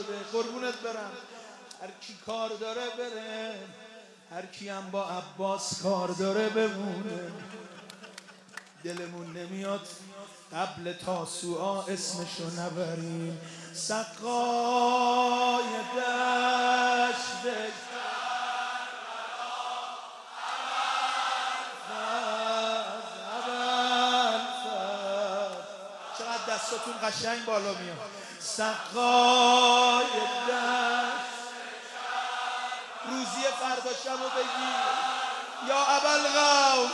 شده. قربونت برم. هر کی کار داره بره، هر کی هم با عباس کار داره بمونه. دلمون نمیاد قبل تاسوعا اسمشو نبریم. سقای دشت چقدر دستاتون قشنگ بالا میاد. سقای دشت روزی فرداشمو بگی یا ابوالغوث.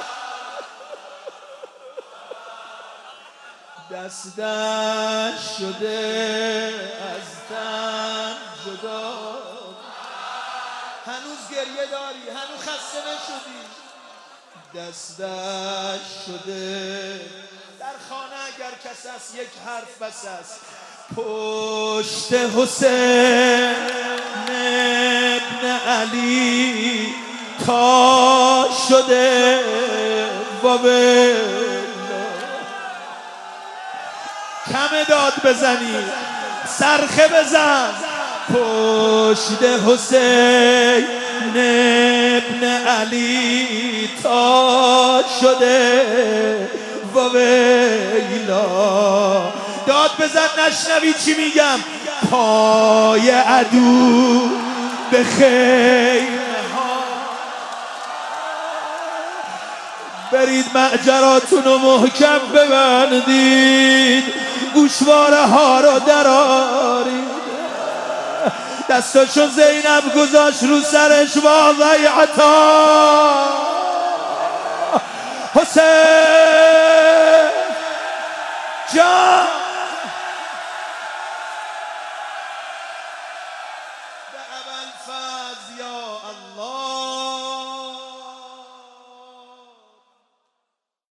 دستش شده از تن جدا. هنوز گریه داری، هنوز خسته نشدی. دستش شده در خانه اگر کس است یک حرف بس است. پشت حسین ابن علی تا شده بابه. کم داد بزنی، صرخه بزن. پشت حسین ابن علی تا شده و ویلا. داد بزن نشنوی چی میگم. پای عدو به خیمه ها. برید معجراتون رو محکم ببندید، گوشواره ها رو درارید. دستاشو زینب گذاشت رو سرش با ضیعتا. حسین جان به ابوالفضل یا الله.